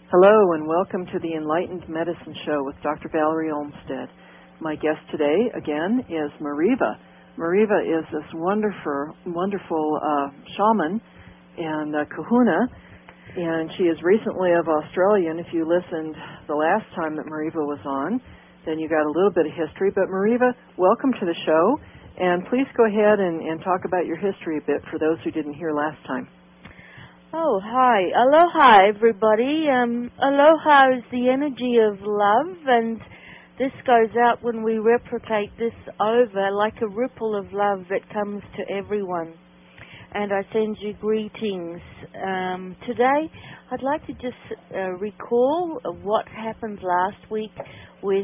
Hello and welcome to the Enlightened Medicine Show with Dr. Valerie Olmstead. My guest today, again, is Mariva. Mariva is this wonderful shaman and kahuna, and she is recently of Australia, and if you listened the last time that Mariva was on, then you got a little bit of history. But Mariva, welcome to the show, and please go ahead and talk about your history a bit for those who didn't hear last time. Oh, hi. Aloha, everybody. Aloha is the energy of love, and this goes out when we replicate this over like a ripple of love that comes to everyone. And I send you greetings. Today, I'd like to just recall what happened last week with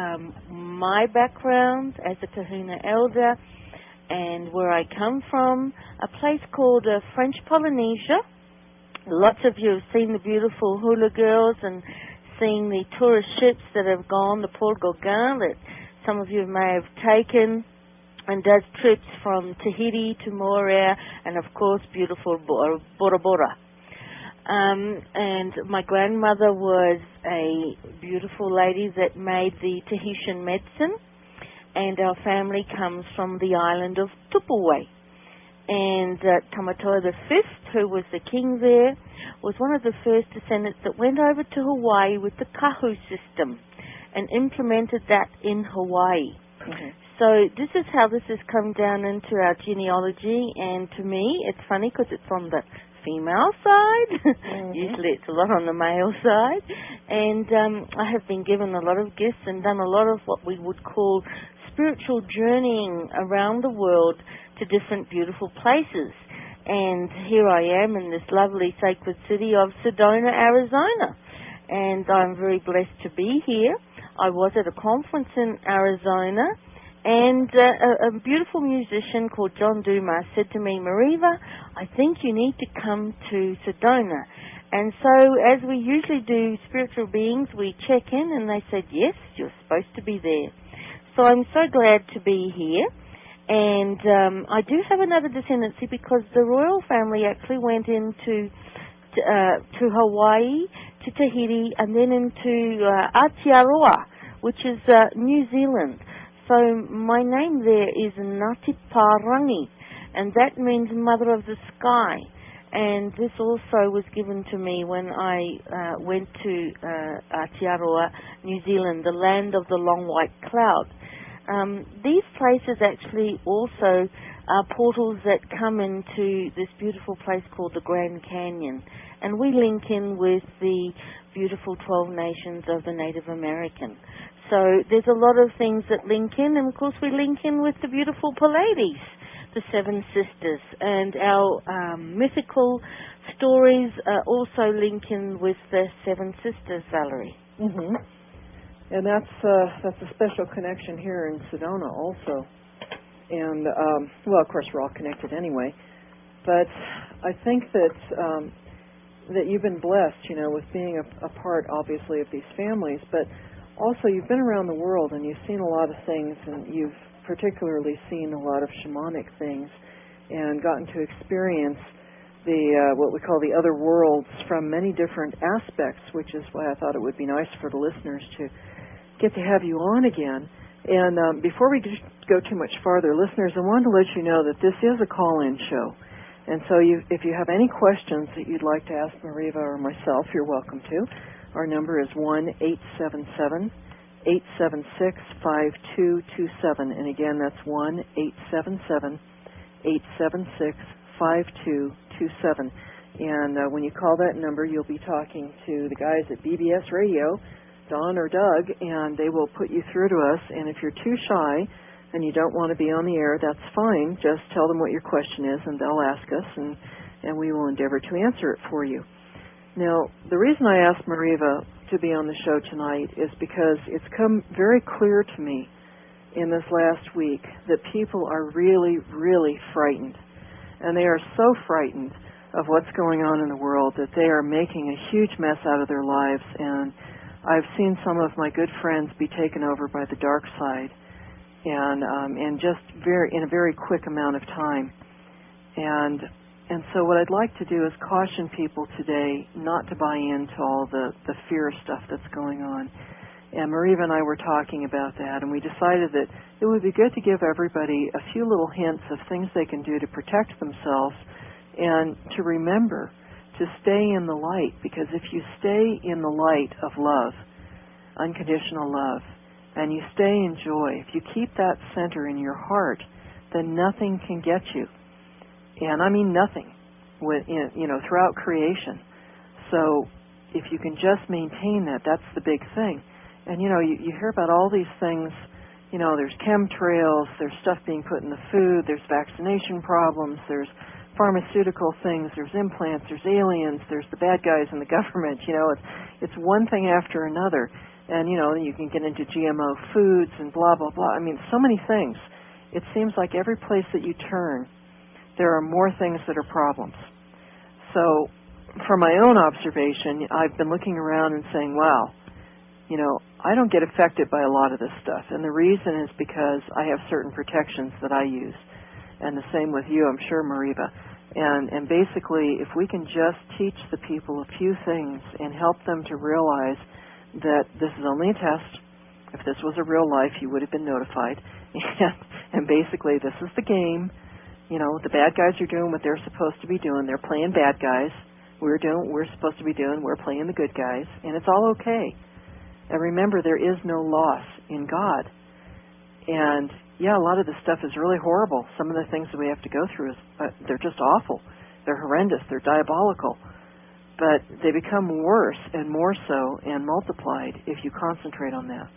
my background as a kahuna elder and where I come from, a place called French Polynesia. Lots of you have seen the beautiful hula girls and seen the tourist ships that have gone, the Paul Gauguin, that some of you may have taken, and does trips from Tahiti to Moorea, and of course beautiful Bora Bora. And my grandmother was a beautiful lady that made the Tahitian medicine, and our family comes from the island of Tupawai. And Tamatoa V, who was the king there, was one of the first descendants that went over to Hawaii with the kahu system and implemented that in Hawaii. Mm-hmm. So this is how this has come down into our genealogy, and to me it's funny because it's on the female side. Mm-hmm. Usually it's a lot on the male side. And I have been given a lot of gifts and done a lot of what we would call spiritual journeying around the world to different beautiful places. And here I am in this lovely sacred city of Sedona, Arizona. And I'm very blessed to be here. I was at a conference in Arizona, and a beautiful musician called John Dumas said to me, Mariva, I think you need to come to Sedona. And so as we usually do spiritual beings, we check in and they said, yes, you're supposed to be there. So I'm so glad to be here. And I do have another descendancy because the royal family actually went into to Hawaii, to Tahiti, and then into Aotearoa, which is New Zealand. So my name there is Ngāti Pārangi, and that means Mother of the Sky. And this also was given to me when I went to Aotearoa, New Zealand, the land of the long white cloud. These places actually also are portals that come into this beautiful place called the Grand Canyon. And we link in with the beautiful 12 nations of the Native American. So there's a lot of things that link in, and of course we link in with the beautiful Pleiades, the Seven Sisters, and our mythical stories also link in with the Seven Sisters, Valerie. Mm-hmm. And that's a special connection here in Sedona also. And, well, of course, we're all connected anyway. But I think that that you've been blessed, you know, with being a part, obviously, of these families. But also you've been around the world and you've seen a lot of things, and you've particularly seen a lot of shamanic things and gotten to experience the what we call the other worlds from many different aspects, which is why I thought it would be nice for the listeners to get to have you on again. And before we go too much farther, listeners, I wanted to let you know that this is a call-in show. And so if you have any questions that you'd like to ask Mariva or myself, you're welcome to. Our number is 1-877-876-5227. And again, that's 1-877-876-5227. And when you call that number, you'll be talking to the guys at BBS Radio, Don or Doug, and they will put you through to us. And if you're too shy and you don't want to be on the air, that's fine. Just tell them what your question is, and they'll ask us, and we will endeavor to answer it for you. Now, the reason I asked Mariva to be on the show tonight is because it's come very clear to me in this last week that people are really, really frightened. And they are so frightened of what's going on in the world that they are making a huge mess out of their lives. And I've seen some of my good friends be taken over by the dark side, and just in a very quick amount of time. And And so what I'd like to do is caution people today not to buy into all the fear stuff that's going on. And Mariva and I were talking about that, and we decided that it would be good to give everybody a few little hints of things they can do to protect themselves and to remember to stay in the light, because if you stay in the light of love, unconditional love, and you stay in joy, if you keep that center in your heart, then nothing can get you. And I mean nothing, throughout creation. So if you can just maintain that, that's the big thing. And, you hear about all these things, there's chemtrails, there's stuff being put in the food, there's vaccination problems, there's pharmaceutical things, there's implants, there's aliens, there's the bad guys in the government, it's one thing after another. And, you can get into GMO foods and blah, blah, blah. I mean, so many things. It seems like every place that you turn, there are more things that are problems. So, from my own observation, I've been looking around and saying, wow, I don't get affected by a lot of this stuff. And the reason is because I have certain protections that I use. And the same with you, I'm sure, Mariva. And basically, if we can just teach the people a few things and help them to realize that this is only a test. If this was a real life, you would have been notified. And basically, this is the game. The bad guys are doing what they're supposed to be doing. They're playing bad guys. We're doing what we're supposed to be doing. We're playing the good guys. And it's all okay. And remember, there is no loss in God. And, yeah, a lot of this stuff is really horrible. Some of the things that we have to go through, they're just awful. They're horrendous. They're diabolical. But they become worse and more so and multiplied if you concentrate on that.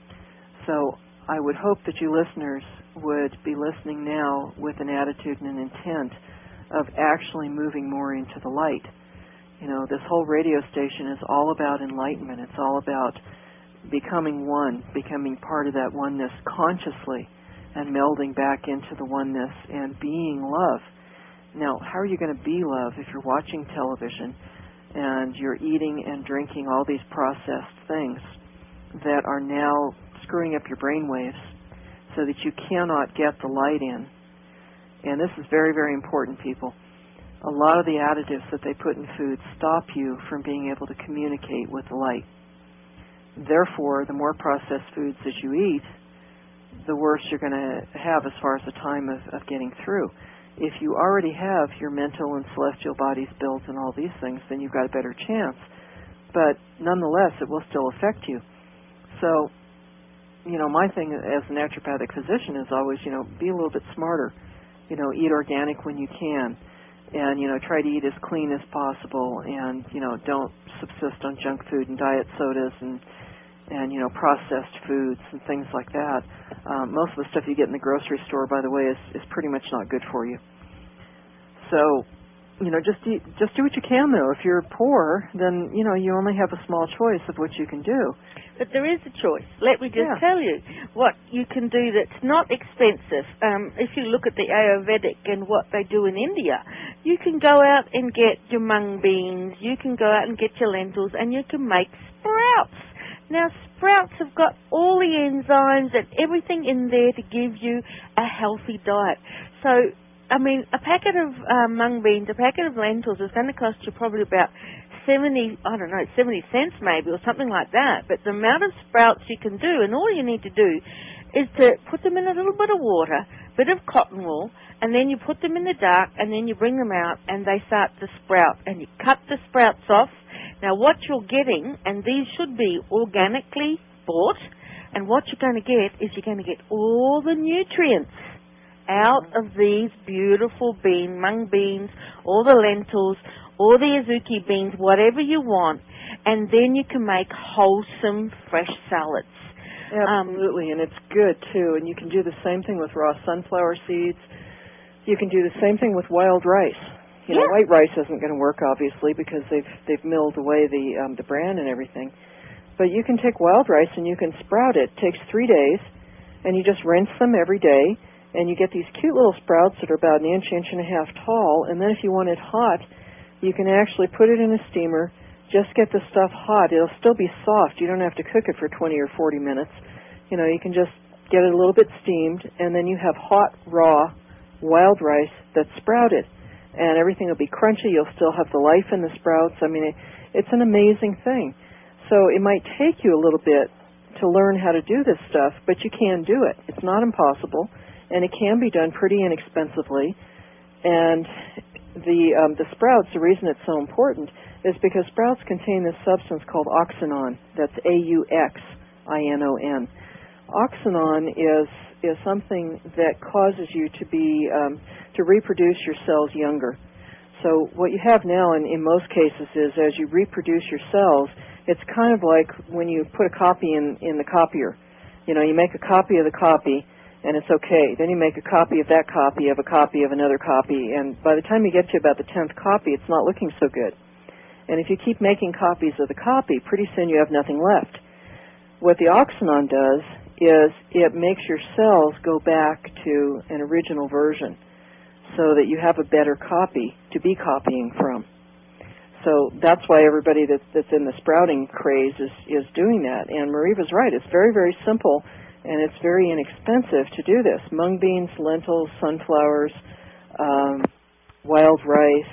So I would hope that you listeners would be listening now with an attitude and an intent of actually moving more into the light. This whole radio station is all about enlightenment. It's all about becoming one, becoming part of that oneness consciously and melding back into the oneness and being love. Now, how are you going to be love if you're watching television and you're eating and drinking all these processed things that are now screwing up your brain waves so that you cannot get the light in? And this is very, very important, people. A lot of the additives that they put in food stop you from being able to communicate with the light. Therefore, the more processed foods that you eat, the worse you're going to have as far as the time of getting through. If you already have your mental and celestial bodies built and all these things, then you've got a better chance. But nonetheless, it will still affect you. So, my thing as a naturopathic physician is always, be a little bit smarter. Eat organic when you can. And, try to eat as clean as possible. And, don't subsist on junk food and diet sodas and processed foods and things like that. Most of the stuff you get in the grocery store, by the way, is pretty much not good for you. So, just do what you can, though. If you're poor, then, you only have a small choice of what you can do. But there is a choice. Let me just tell you what you can do that's not expensive. If you look at the Ayurvedic and what they do in India, you can go out and get your mung beans, you can go out and get your lentils, and you can make sprouts. Now, sprouts have got all the enzymes and everything in there to give you a healthy diet. So, a packet of mung beans, a packet of lentils is going to cost you probably about 70 cents maybe, or something like that. But the amount of sprouts you can do, and all you need to do is to put them in a little bit of water, a bit of cotton wool, and then you put them in the dark, and then you bring them out, and they start to sprout. And you cut the sprouts off. Now, what you're getting, and these should be organically bought, and what you're going to get is you're going to get all the nutrients out of these beautiful mung beans, all the lentils, all the azuki beans, whatever you want, and then you can make wholesome, fresh salads. Absolutely, and it's good, too. And you can do the same thing with raw sunflower seeds. You can do the same thing with wild rice. White rice isn't going to work, obviously, because they've milled away the bran and everything. But you can take wild rice and you can sprout it. It takes 3 days, and you just rinse them every day, and you get these cute little sprouts that are about an inch and a half tall. And then if you want it hot, you can actually put it in a steamer, just get the stuff hot. It'll still be soft. You don't have to cook it for 20 or 40 minutes. You can just get it a little bit steamed, and then you have hot, raw, wild rice that's sprouted. and everything will be crunchy. You'll still have the life in the sprouts. I mean, it's an amazing thing. So it might take you a little bit to learn how to do this stuff, but you can do it. It's not impossible, and it can be done pretty inexpensively. And the sprouts, the reason it's so important is because sprouts contain this substance called auxinon. That's AUXINON. Auxinon is something that causes you to reproduce your cells younger. So what you have now in most cases is as you reproduce your cells, it's kind of like when you put a copy in the copier. You know, you make a copy of the copy, and it's okay. Then you make a copy of that copy of a copy of another copy, and by the time you get to about the 10th copy, it's not looking so good. And if you keep making copies of the copy, pretty soon you have nothing left. What the auxinon does is it makes your cells go back to an original version so that you have a better copy to be copying from. So that's why everybody that's in the sprouting craze is doing that. And Mariva's right. It's very, very simple, and it's very inexpensive to do this. Mung beans, lentils, sunflowers, wild rice,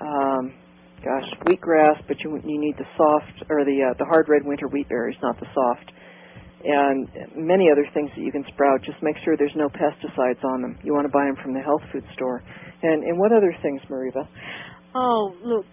wheatgrass, but you need the soft or the hard red winter wheat berries, not the soft, and many other things that you can sprout. Just make sure there's no pesticides on them. You want to buy them from the health food store. And what other things, Mariva? Oh, look,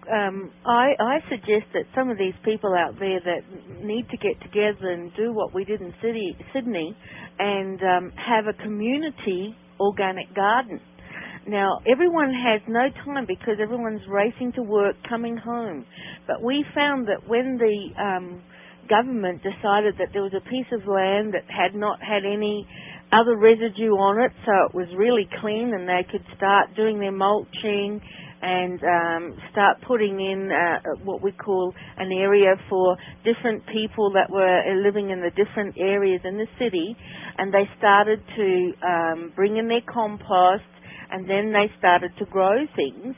I suggest that some of these people out there that need to get together and do what we did in Sydney and have a community organic garden. Now, everyone has no time because everyone's racing to work, coming home. But we found that when the government decided that there was a piece of land that had not had any other residue on it, so it was really clean and they could start doing their mulching and start putting in what we call an area for different people that were living in the different areas in the city, and they started to bring in their compost, and then they started to grow things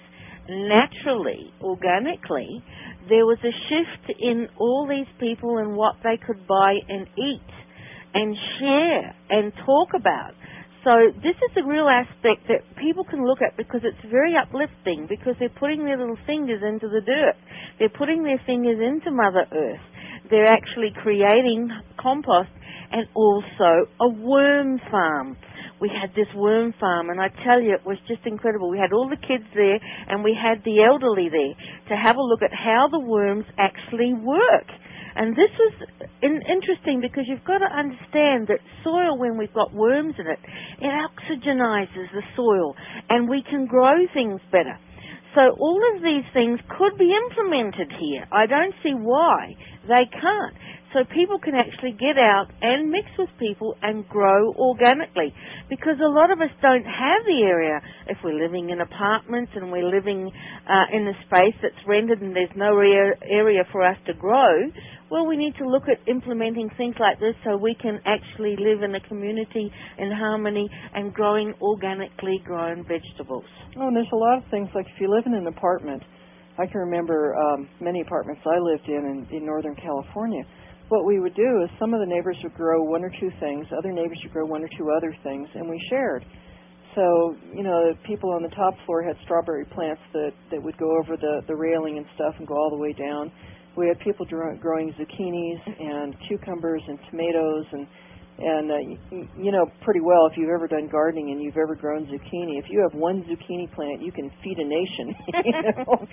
naturally, organically. There was a shift in all these people and what they could buy and eat and share and talk about. So this is a real aspect that people can look at because it's very uplifting, because they're putting their little fingers into the dirt. They're putting their fingers into Mother Earth. They're actually creating compost and also a worm farm. We had this worm farm, and I tell you, it was just incredible. We had all the kids there, and we had the elderly there to have a look at how the worms actually work. And this was interesting because you've got to understand that soil, when we've got worms in it, it oxygenizes the soil, and we can grow things better. So all of these things could be implemented here. I don't see why they can't. So people can actually get out and mix with people and grow organically, because a lot of us don't have the area. If we're living in apartments and we're living in a space that's rented and there's no area for us to grow, well, we need to look at implementing things like this so we can actually live in a community in harmony and growing organically grown vegetables. Oh, and there's a lot of things, like if you live in an apartment, I can remember many apartments I lived in Northern California. What we would do is some of the neighbors would grow one or two things, other neighbors would grow one or two other things, and we shared. So, you know, the people on the top floor had strawberry plants that would go over the railing and stuff and go all the way down. We had people growing zucchinis and cucumbers and tomatoes and you know pretty well, if you've ever done gardening and you've ever grown zucchini, if you have one zucchini plant, you can feed a nation. You know?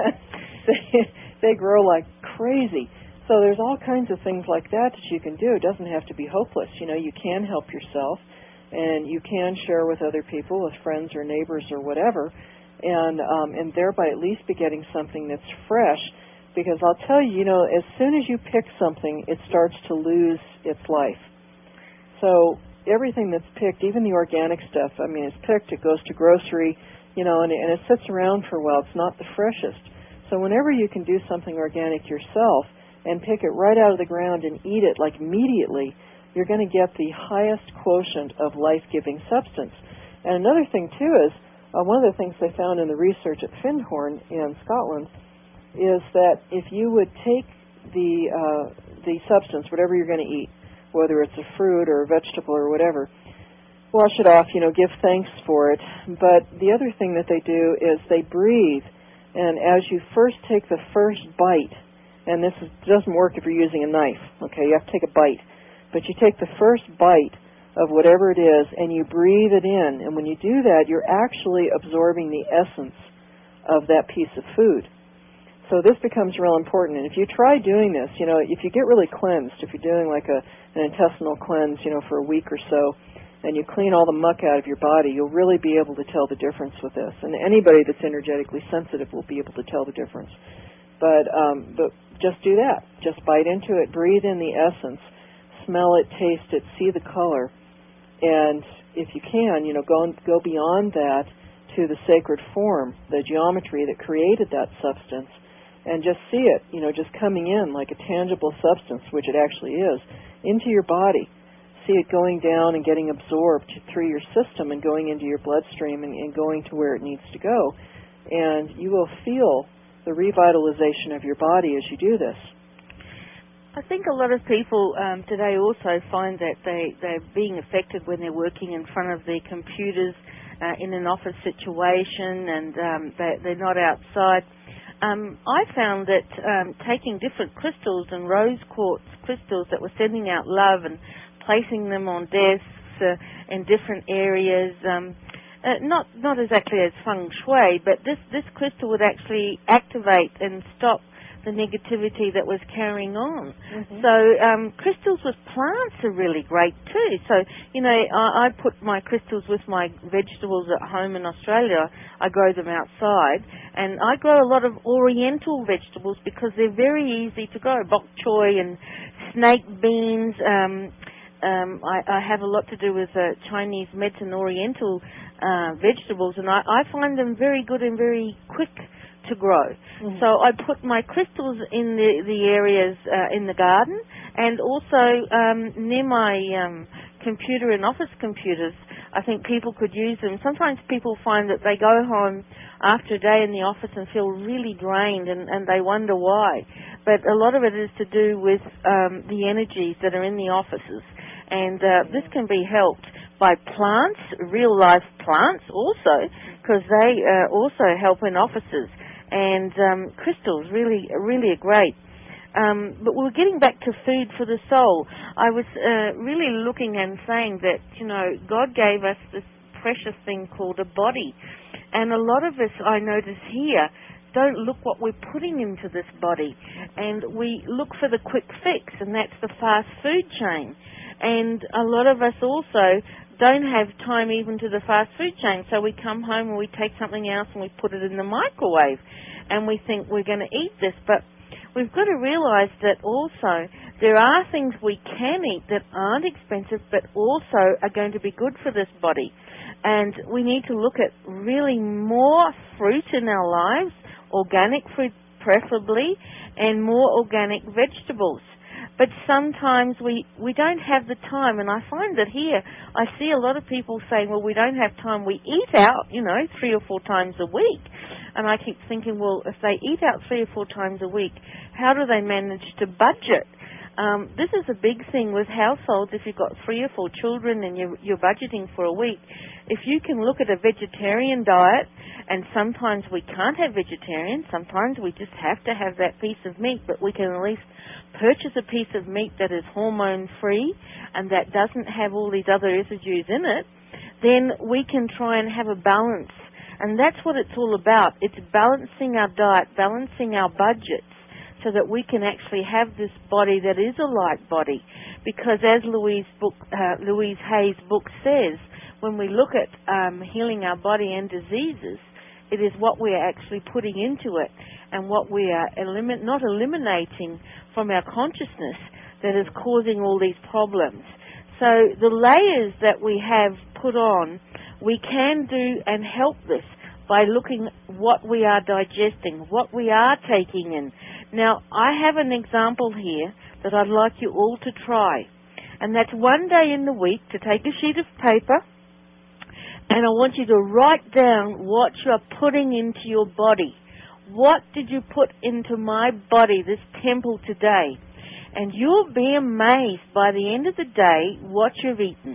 they grow like crazy. So there's all kinds of things like that you can do. It doesn't have to be hopeless. You know, you can help yourself, and you can share with other people, with friends or neighbors or whatever, and thereby at least be getting something that's fresh. Because I'll tell you, you know, as soon as you pick something, it starts to lose its life. So everything that's picked, even the organic stuff, I mean, it's picked, it goes to grocery, you know, and it sits around for a while. It's not the freshest. So whenever you can do something organic yourself and pick it right out of the ground and eat it like immediately, you're going to get the highest quotient of life-giving substance. And another thing, too, is one of the things they found in the research at Findhorn in Scotland is that if you would take the substance, whatever you're going to eat, whether it's a fruit or a vegetable or whatever, wash it off, give thanks for it. But the other thing that they do is they breathe, and as you first take the first bite, and doesn't work if you're using a knife, okay, you have to take a bite, but you take the first bite of whatever it is, and you breathe it in, and when you do that, you're actually absorbing the essence of that piece of food. So this becomes real important, and if you try doing this, if you get really cleansed, if you're doing like an intestinal cleanse, for a week or so, and you clean all the muck out of your body, you'll really be able to tell the difference with this. And anybody that's energetically sensitive will be able to tell the difference. But just do that. Just bite into it, breathe in the essence, smell it, taste it, see the color, and if you can, go beyond that to the sacred form, the geometry that created that substance, and just see it, just coming in like a tangible substance, which it actually is, into your body. See it going down and getting absorbed through your system and going into your bloodstream and going to where it needs to go. And you will feel the revitalization of your body as you do this. I think a lot of people today also find that they're being affected when they're working in front of their computers in an office situation, and they're not outside. I found that taking different crystals and rose quartz crystals that were sending out love and placing them on desks in different areas, not exactly as feng shui, but this crystal would actually activate and stop the negativity that was carrying on. Mm-hmm. So crystals with plants are really great too. So, I put my crystals with my vegetables at home in Australia. I grow them outside, and I grow a lot of oriental vegetables because they're very easy to grow. Bok choy and snake beans. I have a lot to do with Chinese meds and oriental vegetables, and I find them very good and very quick to grow. Mm-hmm. So I put my crystals in the areas in the garden, and also near my computer and office computers. I think people could use them. Sometimes people find that they go home after a day in the office and feel really drained, and they wonder why. But a lot of it is to do with the energies that are in the offices, and this can be helped by plants, real life plants also, because they also help in offices. And crystals really are great. But we're getting back to food for the soul. I was really looking and saying that, God gave us this precious thing called a body. And a lot of us, I notice here, don't look what we're putting into this body. And we look for the quick fix, and that's the fast food chain. And a lot of us also don't have time even to the fast food chain, so we come home and we take something else and we put it in the microwave, and we think we're going to eat this. But we've got to realize that also there are things we can eat that aren't expensive but also are going to be good for this body. And we need to look at really more fruit in our lives, organic fruit preferably, and more organic vegetables. But sometimes we don't have the time, and I find that here I see a lot of people saying, well, we don't have time, we eat out, 3 or 4 times a week. And I keep thinking, well, if they eat out 3 or 4 times a week, how do they manage to budget? This is a big thing with households. If you've got 3 or 4 children and you're budgeting for a week, if you can look at a vegetarian diet, and sometimes we can't have vegetarian, sometimes we just have to have that piece of meat, but we can at least purchase a piece of meat that is hormone-free and that doesn't have all these other residues in it, then we can try and have a balance. And that's what it's all about. It's balancing our diet, balancing our budgets, so that we can actually have this body that is a light body. Because as Louise Hay's book says, when we look at healing our body and diseases, it is what we are actually putting into it and what we are not eliminating from our consciousness that is causing all these problems. So the layers that we have put on, we can do and help this by looking what we are digesting, what we are taking in. Now, I have an example here that I'd like you all to try. And that's one day in the week to take a sheet of paper, and I want you to write down what you're putting into your body. What did you put into my body, this temple today? And you'll be amazed by the end of the day what you've eaten.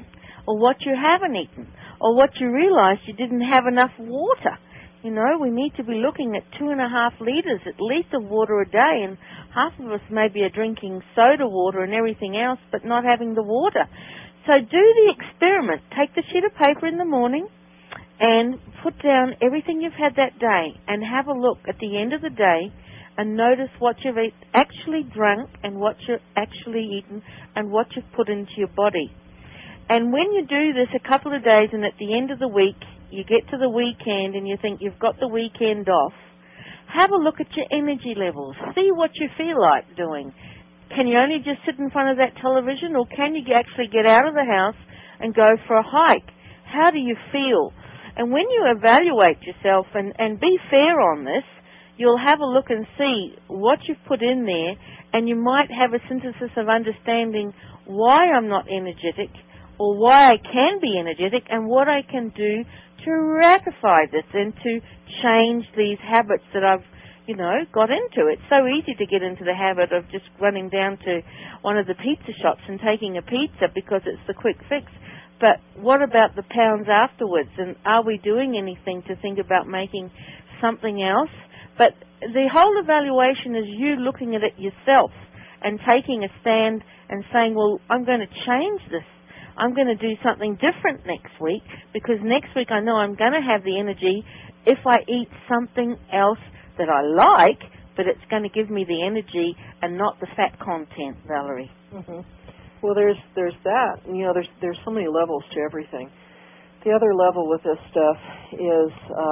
or what you haven't eaten, or what you realize you didn't have enough water. You know, we need to be looking at 2.5 liters at least of water a day, and half of us maybe are drinking soda water and everything else, but not having the water. So do the experiment. Take the sheet of paper in the morning and put down everything you've had that day, and have a look at the end of the day and notice what you've actually drunk and what you've actually eaten and what you've put into your body. And when you do this a couple of days, and at the end of the week you get to the weekend and you think you've got the weekend off, have a look at your energy levels. See what you feel like doing. Can you only just sit in front of that television, or can you actually get out of the house and go for a hike? How do you feel? And when you evaluate yourself and be fair on this, you'll have a look and see what you've put in there, and you might have a synthesis of understanding why I'm not energetic, or why I can be energetic, and what I can do to ratify this and to change these habits that I've, got into. It's so easy to get into the habit of just running down to one of the pizza shops and taking a pizza because it's the quick fix. But what about the pounds afterwards? And are we doing anything to think about making something else? But the whole evaluation is you looking at it yourself and taking a stand and saying, well, I'm going to change this. I'm going to do something different next week, because next week I know I'm going to have the energy if I eat something else that I like, but it's going to give me the energy and not the fat content, Valerie. Mm-hmm. Well, there's that. There's so many levels to everything. The other level with this stuff is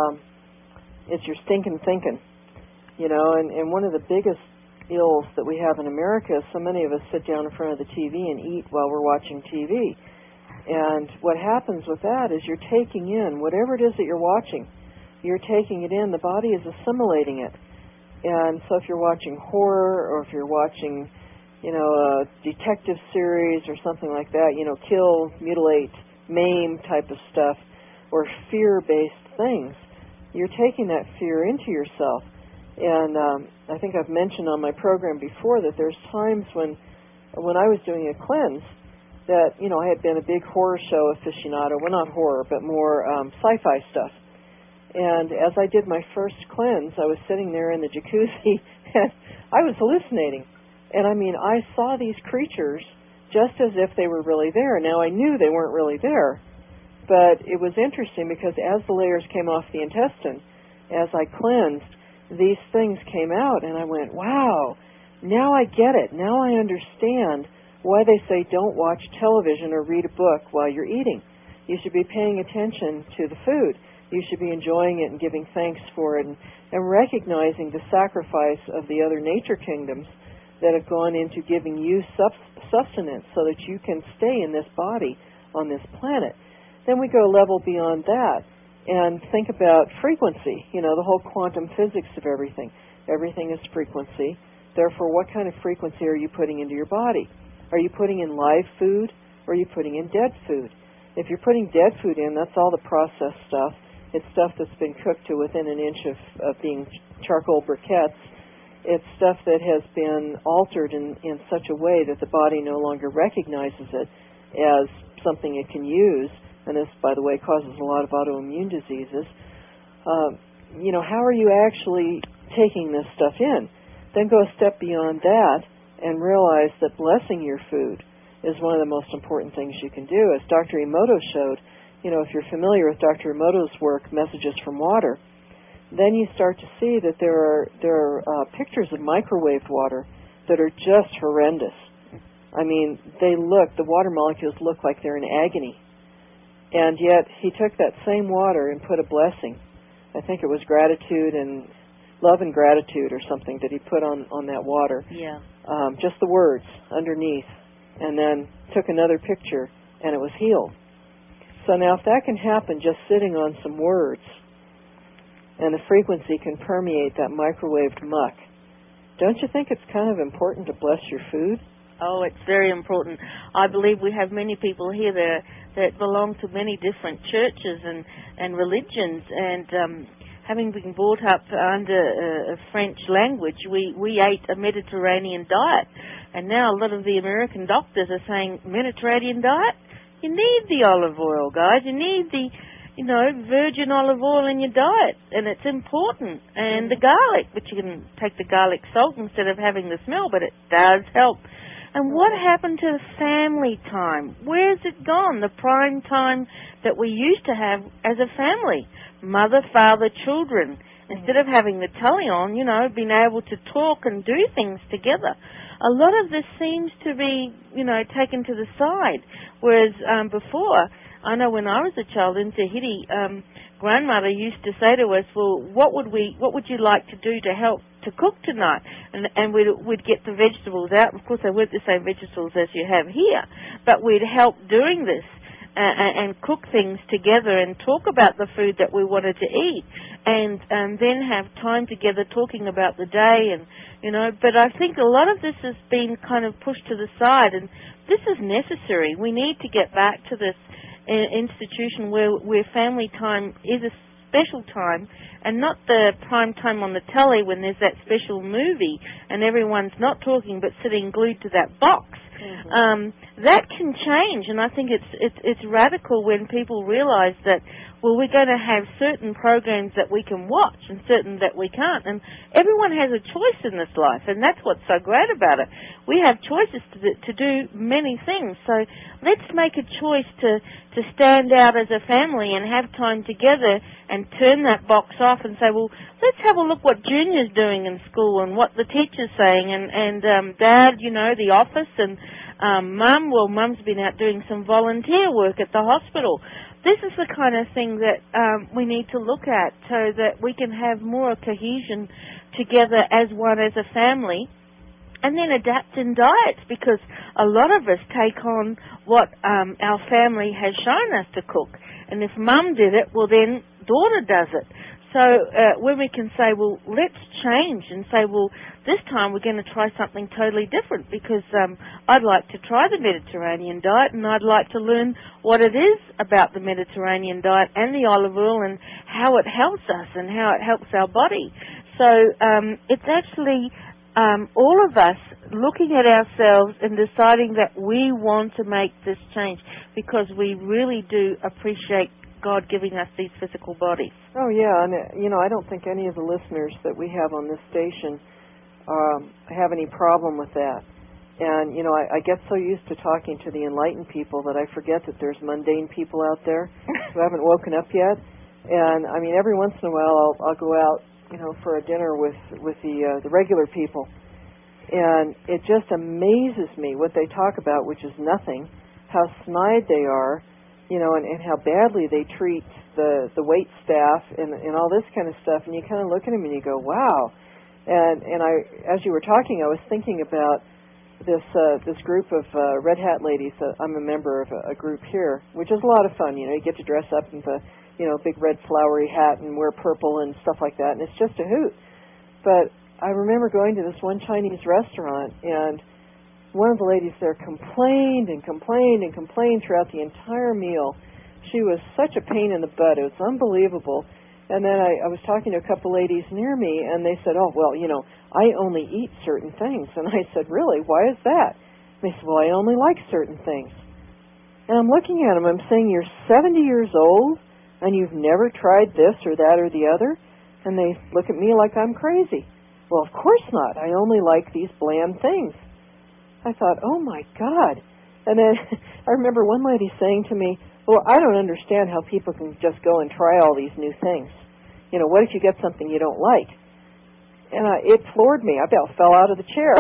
it's your stinking thinking. And one of the biggest ills that we have in America is so many of us sit down in front of the TV and eat while we're watching TV. And what happens with that is you're taking in whatever it is that you're watching. You're taking it in. The body is assimilating it. And so if you're watching horror, or if you're watching, a detective series or something like that, kill, mutilate, maim type of stuff, or fear-based things, you're taking that fear into yourself. And I think I've mentioned on my program before that there's times when I was doing a cleanse that, I had been a big horror show aficionado. Well, not horror, but more sci-fi stuff. And as I did my first cleanse, I was sitting there in the jacuzzi, and I was hallucinating. And I saw these creatures just as if they were really there. Now, I knew they weren't really there, but it was interesting because as the layers came off the intestine, as I cleansed, these things came out, and I went, wow, now I get it. Now I understand why they say don't watch television or read a book while you're eating. You should be paying attention to the food. You should be enjoying it and giving thanks for it, and recognizing the sacrifice of the other nature kingdoms that have gone into giving you sustenance so that you can stay in this body on this planet. Then we go a level beyond that and think about frequency, the whole quantum physics of everything. Everything is frequency. Therefore, what kind of frequency are you putting into your body? Are you putting in live food, or are you putting in dead food? If you're putting dead food in, that's all the processed stuff. It's stuff that's been cooked to within an inch of being charcoal briquettes. It's stuff that has been altered in such a way that the body no longer recognizes it as something it can use. And this, by the way, causes a lot of autoimmune diseases. How are you actually taking this stuff in? Then go a step beyond that and realize that blessing your food is one of the most important things you can do. As Dr. Emoto showed, if you're familiar with Dr. Emoto's work, Messages from Water, then you start to see that there are pictures of microwaved water that are just horrendous. The water molecules look like they're in agony. And yet he took that same water and put a blessing. I think it was gratitude and love and gratitude or something that he put on that water. Yeah. Just the words underneath. And then took another picture, and it was healed. So now if that can happen just sitting on some words, and the frequency can permeate that microwaved muck, don't you think it's kind of important to bless your food? Oh, it's very important. I believe we have many people here that belong to many different churches and religions, and having been brought up under a French language, we ate a Mediterranean diet, and now a lot of the American doctors are saying, Mediterranean diet? You need the olive oil, guys. You need the, virgin olive oil in your diet, and it's important. And the garlic, but you can take the garlic salt instead of having the smell, but it does help. And what happened to the family time? Where's it gone? The prime time that we used to have as a family. Mother, father, children. Instead of having the telly on, being able to talk and do things together. A lot of this seems to be, taken to the side. Whereas before, I know when I was a child in Tahiti, grandmother used to say to us, well, what would you like to do to help to cook tonight? And we'd get the vegetables out. Of course, they weren't the same vegetables as you have here, but we'd help doing this. And cook things together and talk about the food that we wanted to eat, and then have time together talking about the day, and but I think a lot of this has been kind of pushed to the side, and this is necessary. We need to get back to this institution where family time is a special time and not the prime time on the telly when there's that special movie and everyone's not talking but sitting glued to that box. That can change, and I think it's radical when people realize that, well, we're going to have certain programs that we can watch and certain that we can't, and everyone has a choice in this life, and that's what's so great about it. We have choices to do many things, so let's make a choice to stand out as a family and have time together and turn that box off and say, well, let's have a look what Junior's doing in school and what the teacher's saying, and Dad, the office, and Mum, well, Mum's been out doing some volunteer work at the hospital. This is the kind of thing that we need to look at so that we can have more cohesion together as one, as a family, and then adapt in diets, because a lot of us take on what our family has shown us to cook. And if Mum did it, well, then daughter does it. So when we can say, well, let's change and say, well, this time we're going to try something totally different, because I'd like to try the Mediterranean diet, and I'd like to learn what it is about the Mediterranean diet and the olive oil and how it helps us and how it helps our body. So it's actually all of us looking at ourselves and deciding that we want to make this change, because we really do appreciate God giving us these physical bodies. Oh, yeah, and, I don't think any of the listeners that we have on this station have any problem with that. And, I get so used to talking to the enlightened people that I forget that there's mundane people out there who haven't woken up yet. And, every once in a while I'll go out, for a dinner with the regular people. And it just amazes me what they talk about, which is nothing, how snide they are, and how badly they treat the wait staff and all this kind of stuff. And you kind of look at them and you go, wow. And as you were talking, I was thinking about this group of Red Hat ladies. I'm a member of a group here, which is a lot of fun. You get to dress up in the big red flowery hat and wear purple and stuff like that, and it's just a hoot. But I remember going to this one Chinese restaurant, and one of the ladies there complained and complained and complained throughout the entire meal. She was such a pain in the butt. It was unbelievable. And then I was talking to a couple ladies near me, and they said, oh, well, I only eat certain things. And I said, really? Why is that? And they said, well, I only like certain things. And I'm looking at them. I'm saying, you're 70 years old, and you've never tried this or that or the other? And they look at me like I'm crazy. Well, of course not. I only like these bland things. I thought, oh, my God. And then I remember one lady saying to me, well, I don't understand how people can just go and try all these new things. What if you get something you don't like? And it floored me. I about fell out of the chair.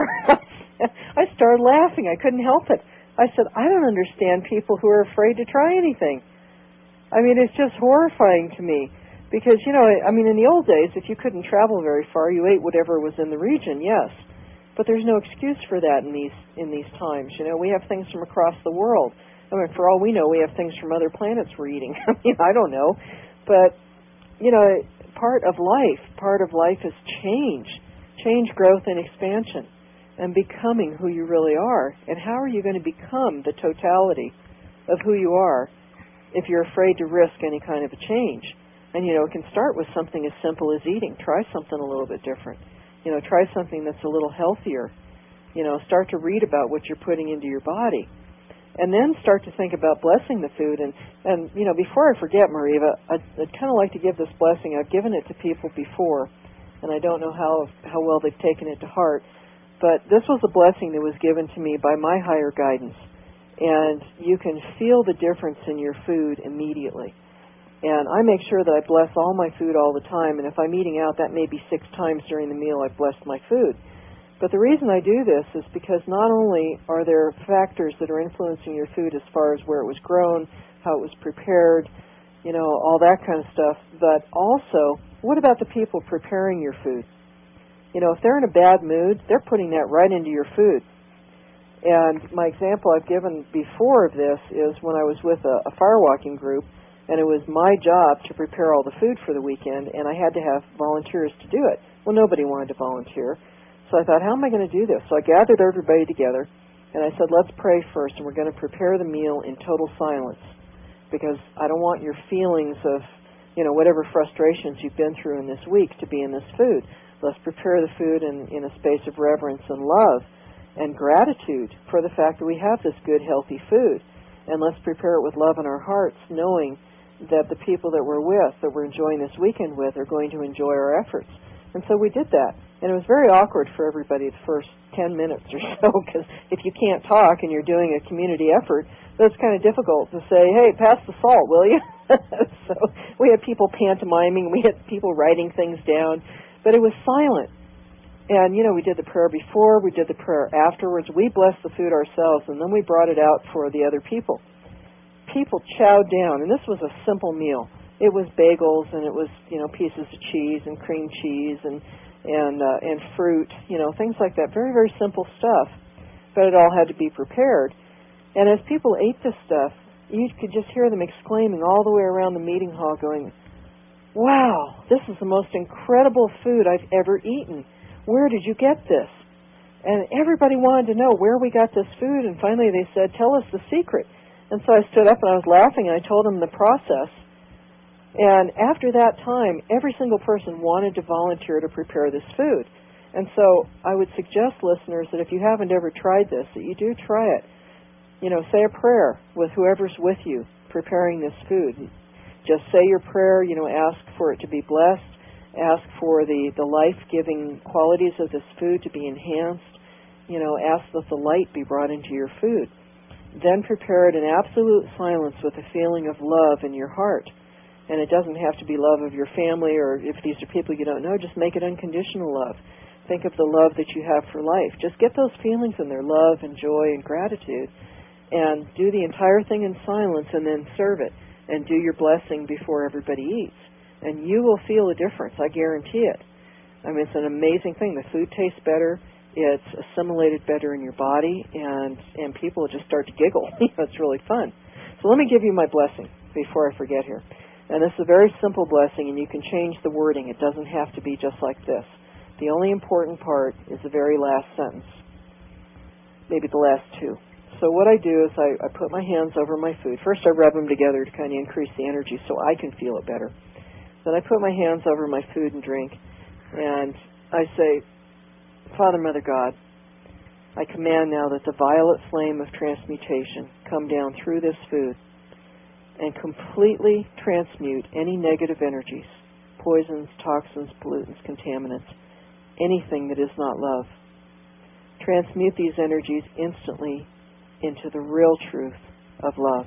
I started laughing. I couldn't help it. I said, I don't understand people who are afraid to try anything. It's just horrifying to me. Because, in the old days, if you couldn't travel very far, you ate whatever was in the region, yes. But there's no excuse for that in these times. We have things from across the world. For all we know, we have things from other planets we're eating. I don't know. But, part of life is change, growth, and expansion, and becoming who you really are. And how are you going to become the totality of who you are if you're afraid to risk any kind of a change? And, it can start with something as simple as eating. Try something a little bit different. Try something that's a little healthier. Start to read about what you're putting into your body. And then start to think about blessing the food. And you know, before I forget, Mariva, I'd kind of like to give this blessing. I've given it to people before, and I don't know how well they've taken it to heart. But this was a blessing that was given to me by my higher guidance. And you can feel the difference in your food immediately. And I make sure that I bless all my food all the time. And if I'm eating out, that may be 6 times during the meal I've blessed my food. But the reason I do this is because not only are there factors that are influencing your food as far as where it was grown, how it was prepared, you know, all that kind of stuff, but also, what about the people preparing your food? You know, if they're in a bad mood, they're putting that right into your food. And my example I've given before of this is when I was with a firewalking group, and it was my job to prepare all the food for the weekend, and I had to have volunteers to do it. Well, nobody wanted to volunteer. So I thought, how am I going to do this? So I gathered everybody together, and I said, let's pray first, and we're going to prepare the meal in total silence, because I don't want your feelings of, you know, whatever frustrations you've been through in this week to be in this food. Let's prepare the food in a space of reverence and love and gratitude for the fact that we have this good, healthy food. And let's prepare it with love in our hearts, knowing that the people that we're with, that we're enjoying this weekend with, are going to enjoy our efforts. And so we did that. And it was very awkward for everybody the first 10 minutes or so, because if you can't talk and you're doing a community effort, that's kind of difficult to say, hey, pass the salt, will you? So we had people pantomiming, we had people writing things down, but it was silent. And, you know, we did the prayer before, we did the prayer afterwards. We blessed the food ourselves, and then we brought it out for the other people. People chowed down, and this was a simple meal. It was bagels, and it was, you know, pieces of cheese and cream cheese and fruit, you know, things like that. Very, very simple stuff, but it all had to be prepared. And as people ate this stuff, you could just hear them exclaiming all the way around the meeting hall going, wow, this is the most incredible food I've ever eaten. Where did you get this? And everybody wanted to know where we got this food, and finally they said, tell us the secret. And so I stood up and I was laughing, and I told them the process. And after that time, every single person wanted to volunteer to prepare this food. And so I would suggest, listeners, that if you haven't ever tried this, that you do try it. You know, say a prayer with whoever's with you preparing this food. Just say your prayer, you know, ask for it to be blessed, ask for the life-giving qualities of this food to be enhanced, you know, ask that the light be brought into your food. Then prepare it in absolute silence with a feeling of love in your heart. And it doesn't have to be love of your family, or if these are people you don't know, just make it unconditional love. Think of the love that you have for life. Just get those feelings in there, love and joy and gratitude, and do the entire thing in silence, and then serve it, and do your blessing before everybody eats. And you will feel a difference, I guarantee it. I mean, it's an amazing thing. The food tastes better, it's assimilated better in your body, and people just start to giggle. It's really fun. So let me give you my blessing before I forget here. And this is a very simple blessing, and you can change the wording. It doesn't have to be just like this. The only important part is the very last sentence, maybe the last two. So what I do is I put my hands over my food. First I rub them together to kind of increase the energy so I can feel it better. Then I put my hands over my food and drink, and I say, Father, Mother, God, I command now that the violet flame of transmutation come down through this food and completely transmute any negative energies, poisons, toxins, pollutants, contaminants, anything that is not love. Transmute these energies instantly into the real truth of love.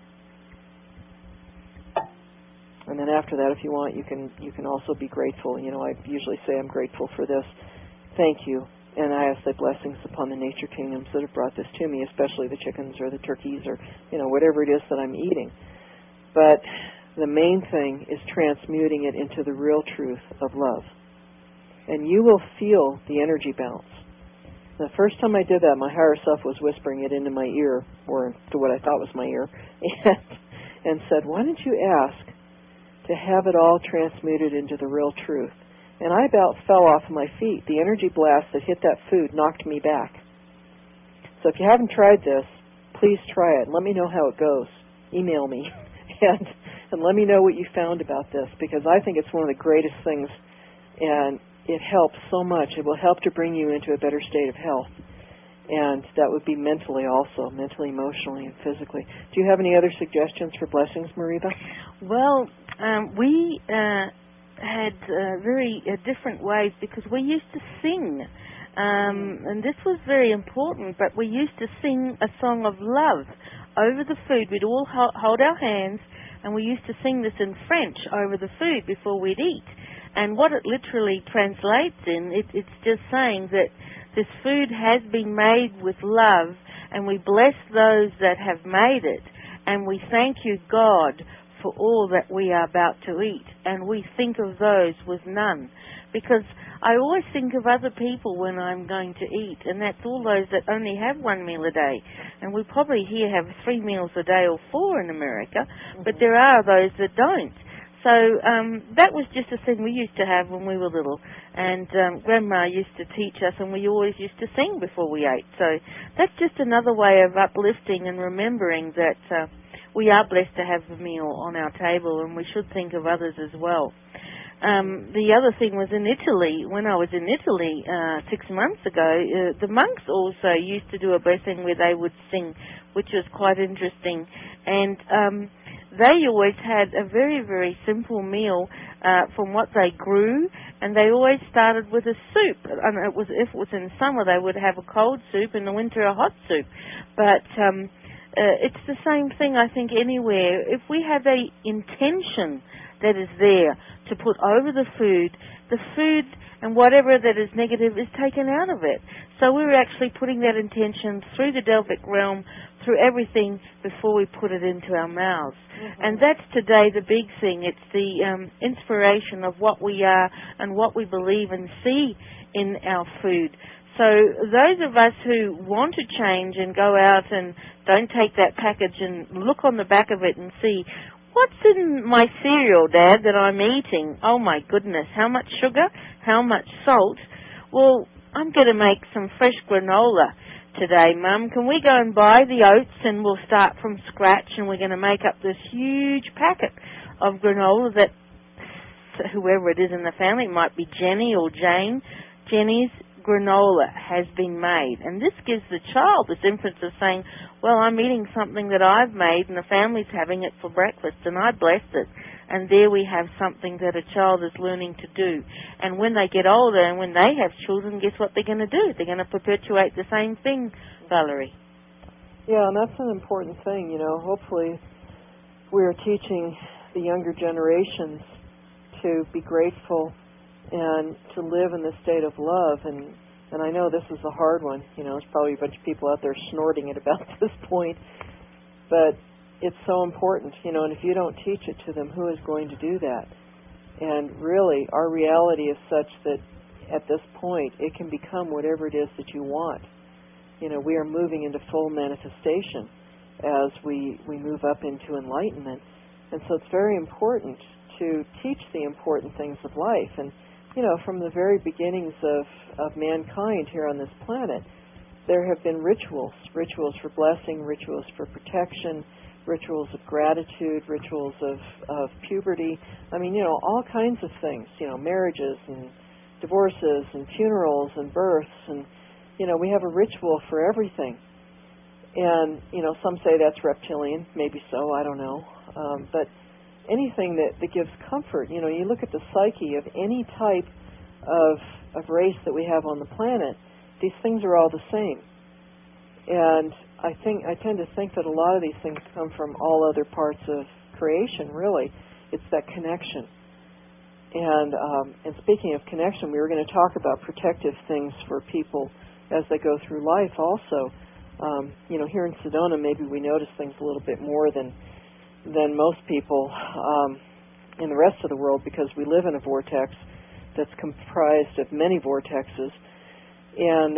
And then after that, if you want, you can also be grateful. You know, I usually say I'm grateful for this. Thank you. And I ask thy blessings upon the nature kingdoms that have brought this to me, especially the chickens or the turkeys or, you know, whatever it is that I'm eating. But the main thing is transmuting it into the real truth of love. And you will feel the energy bounce. The first time I did that, my higher self was whispering it into my ear, or to what I thought was my ear, and said, why don't you ask to have it all transmuted into the real truth? And I about fell off of my feet. The energy blast that hit that food knocked me back. So if you haven't tried this, please try it. Let me know how it goes. Email me. And let me know what you found about this, because I think it's one of the greatest things, and it helps so much. It will help to bring you into a better state of health. And that would be mentally also, mentally, emotionally, and physically. Do you have any other suggestions for blessings, Mariva? Well, we had very different ways because we used to sing. And this was very important, but we used to sing a song of love over the food. We'd all hold our hands, and we used to sing this in French over the food before we'd eat. And what it literally translates in, it's just saying that this food has been made with love, and we bless those that have made it, and we thank you, God, for all that we are about to eat, and we think of those with none. Because I always think of other people when I'm going to eat, and that's all those that only have one meal a day. And we probably here have 3 meals a day or 4 in America, but there are those that don't. So that was just a thing we used to have when we were little. And Grandma used to teach us, and we always used to sing before we ate. So that's just another way of uplifting and remembering that we are blessed to have a meal on our table, and we should think of others as well. The other thing was in Italy. When I was in Italy 6 months ago, the monks also used to do a blessing where they would sing, which was quite interesting. And they always had a very, very simple meal from what they grew, and they always started with a soup. And if it was in summer, they would have a cold soup, in the winter a hot soup. But it's the same thing, I think, anywhere. If we have a intention that is there to put over the food and whatever that is negative is taken out of it. So we're actually putting that intention through the Delphic realm, through everything, before we put it into our mouths. Mm-hmm. And that's today the big thing. It's the inspiration of what we are and what we believe and see in our food. So those of us who want to change and go out and don't take that package and look on the back of it and see, what's in my cereal, Dad, that I'm eating? Oh, my goodness, how much sugar, how much salt? Well, I'm going to make some fresh granola today, Mum. Can we go and buy the oats, and we'll start from scratch, and we're going to make up this huge packet of granola that whoever it is in the family, it might be Jenny or Jane, Jenny's granola has been made. And this gives the child this inference of saying, well, I'm eating something that I've made and the family's having it for breakfast and I blessed it. And there we have something that a child is learning to do. And when they get older and when they have children, guess what they're going to do? They're going to perpetuate the same thing, Valerie. Yeah, and that's an important thing, Hopefully we're teaching the younger generations to be grateful and to live in the state of love. And I know this is a hard one. There's probably a bunch of people out there snorting at about this point. But it's so important, and if you don't teach it to them, who is going to do that? And really, our reality is such that at this point, it can become whatever it is that you want. We are moving into full manifestation as we move up into enlightenment. And so it's very important to teach the important things of life. And from the very beginnings of mankind here on this planet, there have been rituals for blessing, rituals for protection, rituals of gratitude, rituals of puberty. I mean, all kinds of things, marriages and divorces and funerals and births. And, we have a ritual for everything. And, some say that's reptilian. Maybe so, I don't know. But anything that gives comfort. You look at the psyche of any type of race that we have on the planet, these things are all the same. And I tend to think that a lot of these things come from all other parts of creation, really. It's that connection. And speaking of connection, we were going to talk about protective things for people as they go through life also. Here in Sedona, maybe we notice things a little bit more than most people in the rest of the world, because we live in a vortex that's comprised of many vortexes. And,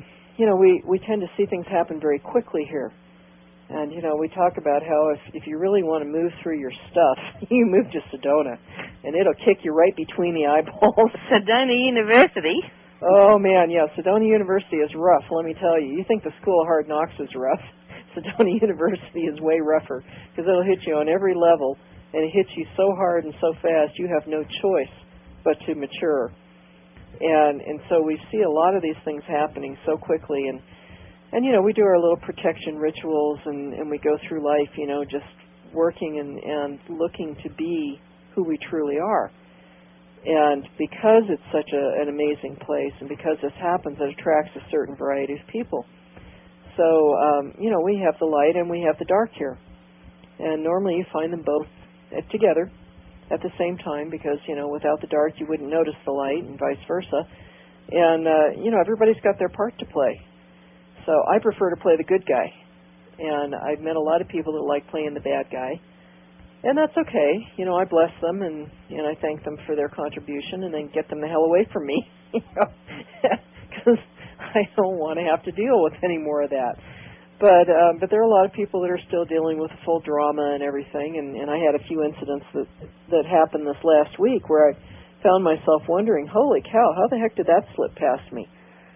we tend to see things happen very quickly here. And, we talk about how if you really want to move through your stuff, you move to Sedona, and it'll kick you right between the eyeballs. Sedona University. Oh, man, yeah, Sedona University is rough, let me tell you. You think the School of Hard Knocks is rough? Sedona University is way rougher, because it'll hit you on every level, and it hits you so hard and so fast you have no choice but to mature. And so we see a lot of these things happening so quickly, and And, we do our little protection rituals, and we go through life, just working and looking to be who we truly are. And because it's such an amazing place, and because this happens, it attracts a certain variety of people. So, we have the light and we have the dark here. And normally you find them both together at the same time because, without the dark you wouldn't notice the light and vice versa. And, everybody's got their part to play. So I prefer to play the good guy. And I've met a lot of people that like playing the bad guy. And that's okay. I bless them and I thank them for their contribution and then get them the hell away from me. Because I don't want to have to deal with any more of that. But there are a lot of people that are still dealing with full drama and everything. And I had a few incidents that happened this last week where I found myself wondering, holy cow, how the heck did that slip past me?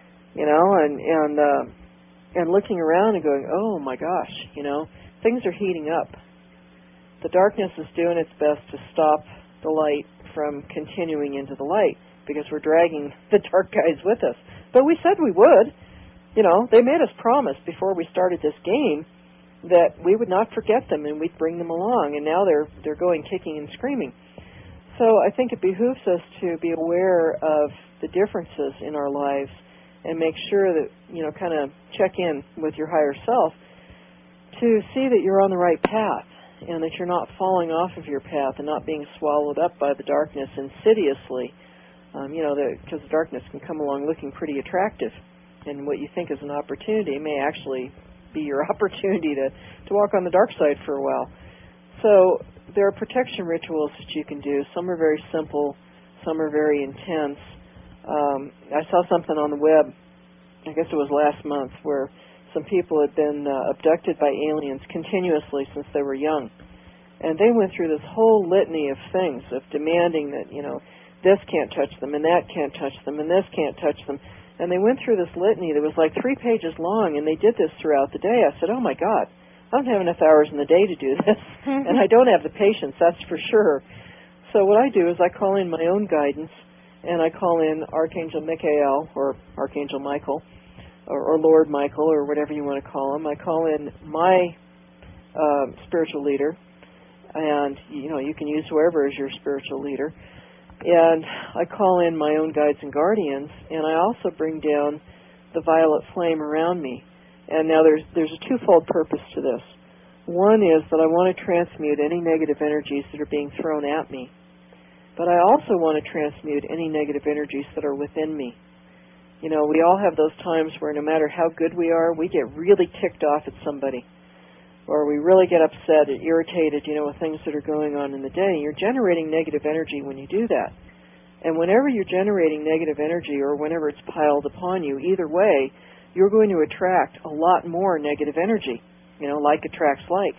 And looking around and going, oh my gosh, things are heating up. The darkness is doing its best to stop the light from continuing into the light because we're dragging the dark guys with us. But we said we would. They made us promise before we started this game that we would not forget them and we'd bring them along, and now they're going kicking and screaming. So I think it behooves us to be aware of the differences in our lives and make sure that, kind of check in with your higher self to see that you're on the right path and that you're not falling off of your path and not being swallowed up by the darkness insidiously, because the darkness can come along looking pretty attractive, and what you think is an opportunity may actually be your opportunity to walk on the dark side for a while. So there are protection rituals that you can do. Some are very simple, some are very intense. I saw something on the web, I guess it was last month, where some people had been abducted by aliens continuously since they were young. And they went through this whole litany of things, of demanding that, this can't touch them, and that can't touch them, and this can't touch them. And they went through this litany that was like 3 pages long, and they did this throughout the day. I said, oh my God, I don't have enough hours in the day to do this, and I don't have the patience, that's for sure. So what I do is I call in my own guidance, and I call in Archangel Michael, or Archangel Michael, or Lord Michael, or whatever you want to call him. I call in my spiritual leader, and you can use whoever is your spiritual leader. And I call in my own guides and guardians, and I also bring down the violet flame around me. And now there's a twofold purpose to this. One is that I want to transmute any negative energies that are being thrown at me. But I also want to transmute any negative energies that are within me. We all have those times where no matter how good we are, we get really ticked off at somebody. Or we really get upset and irritated, with things that are going on in the day. You're generating negative energy when you do that. And whenever you're generating negative energy or whenever it's piled upon you, either way, you're going to attract a lot more negative energy. Like attracts like.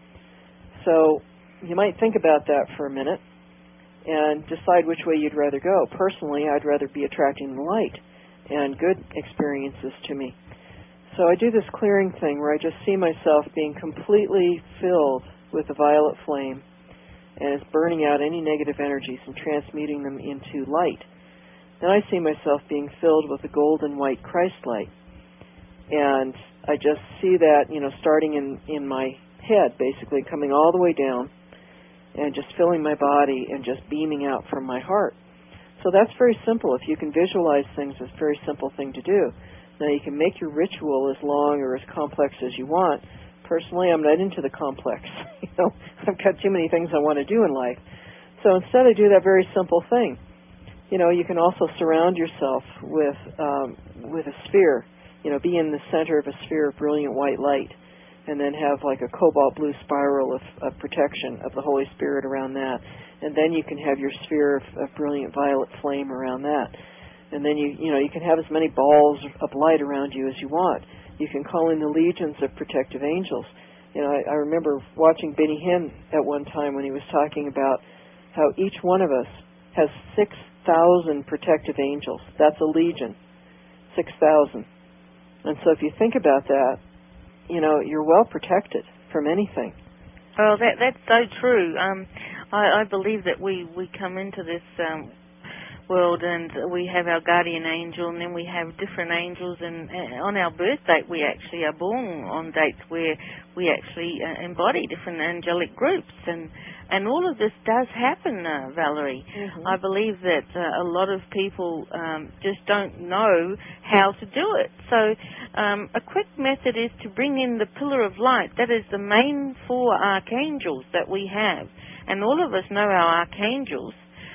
So you might think about that for a minute and decide which way you'd rather go. Personally, I'd rather be attracting the light and good experiences to me. So I do this clearing thing where I just see myself being completely filled with the violet flame, and it's burning out any negative energies and transmuting them into light. Then I see myself being filled with the golden white Christ light. And I just see that, starting in my head, basically, coming all the way down and just filling my body and just beaming out from my heart. So that's very simple. If you can visualize things, it's a very simple thing to do. Now, you can make your ritual as long or as complex as you want. Personally, I'm not into the complex. I've got too many things I want to do in life. So instead, I do that very simple thing. You can also surround yourself with a sphere. Be in the center of a sphere of brilliant white light, and then have like a cobalt blue spiral of protection of the Holy Spirit around that. And then you can have your sphere of brilliant violet flame around that. And then you can have as many balls of light around you as you want. You can call in the legions of protective angels. I remember watching Benny Hinn at one time when he was talking about how each one of us has 6,000 protective angels. That's a legion, 6,000. And so if you think about that, you're well protected from anything. Oh, that's so true. I believe that we come into this world, and we have our guardian angel, and then we have different angels, and on our birth date we actually are born on dates where we actually embody different angelic groups, and all of this does happen, Valerie. Mm-hmm. I believe that a lot of people just don't know how to do it. So a quick method is to bring in the pillar of light. That is the main 4 archangels that we have. And all of us know our archangels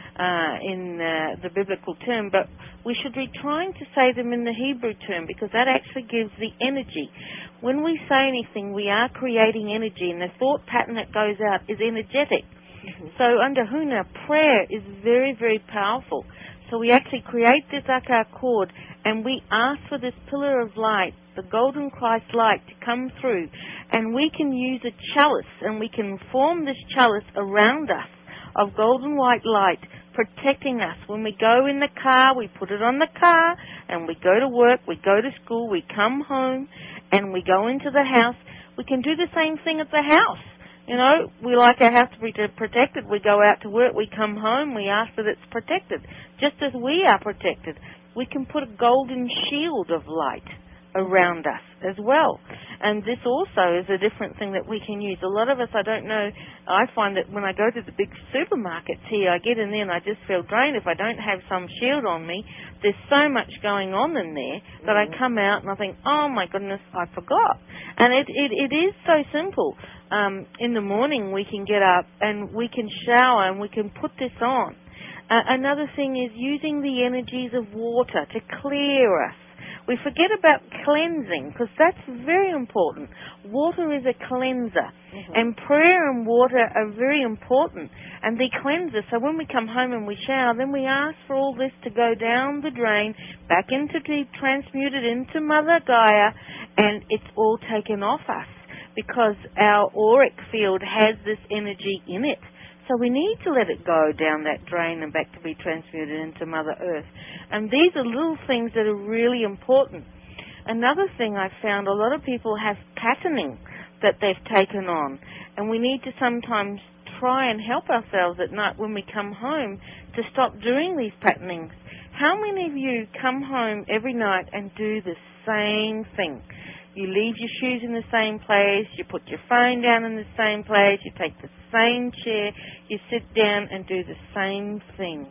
in the biblical term, but we should be trying to say them in the Hebrew term, because that actually gives the energy. When we say anything, we are creating energy, and the thought pattern that goes out is energetic. Mm-hmm. So under Huna, prayer is very, very powerful. So we actually create this Akar chord, and we ask for this pillar of light, the golden Christ light, to come through. And we can use a chalice, and we can form this chalice around us of golden white light, protecting us. When we go in the car, we put it on the car, and we go to work, we go to school, we come home, and we go into the house. We can do the same thing at the house. You know, we like our house to be protected. We go out to work, we come home, we ask that it's protected. Just as we are protected, we can put a golden shield of light around us as well. And this also is a different thing that we can use. A lot of us, I don't know, I find that when I go to the big supermarkets here, I get in there and I just feel drained if I don't have some shield on me. There's so much going on in there that I come out and I think, oh my goodness, I forgot. And it is so simple. In the morning we can get up and we can shower and we can put this on. Another thing is using the energies of water to clear us. We forget about cleansing, because that's very important. Water is a cleanser, mm-hmm. and prayer and water are very important, and they cleanse us. So when we come home and we shower, then we ask for all this to go down the drain, back into deep, transmuted into Mother Gaia, and it's all taken off us, because our auric field has this energy in it. So we need to let it go down that drain and back to be transmuted into Mother Earth. And these are little things that are really important. Another thing I found, a lot of people have patterning that they've taken on. And we need to sometimes try and help ourselves at night when we come home to stop doing these patternings. How many of you come home every night and do the same thing? You leave your shoes in the same place, you put your phone down in the same place, you take the same chair, you sit down and do the same thing.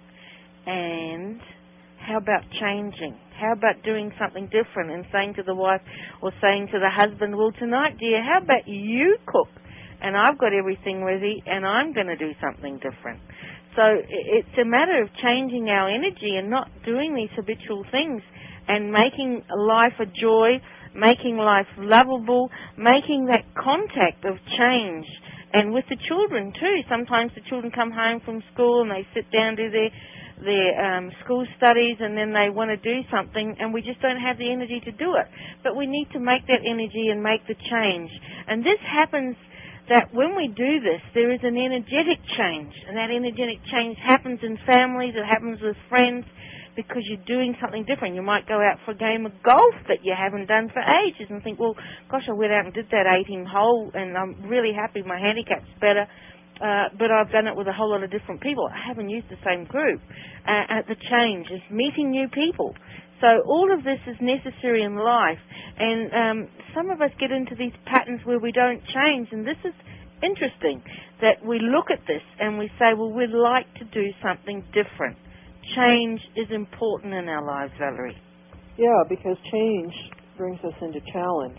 And how about changing? How about doing something different and saying to the wife or saying to the husband, well, tonight, dear, how about you cook? And I've got everything ready and I'm going to do something different. So it's a matter of changing our energy and not doing these habitual things and making life a joy, making life lovable, making that contact of change. And with the children too, sometimes the children come home from school and they sit down, do their school studies, and then they want to do something, and we just don't have the energy to do it. But we need to make that energy and make the change. And this happens that when we do this, there is an energetic change, and that energetic change happens in families, it happens with friends, because you're doing something different. You might go out for a game of golf that you haven't done for ages and think, well, gosh, I went out and did that 18 hole and I'm really happy my handicap's better, but I've done it with a whole lot of different people. I haven't used the same group. The change is meeting new people. So all of this is necessary in life, and some of us get into these patterns where we don't change, and this is interesting, that we look at this and we say, well, we'd like to do something different. Change is important in our lives, Valerie. Yeah, because change brings us into challenge.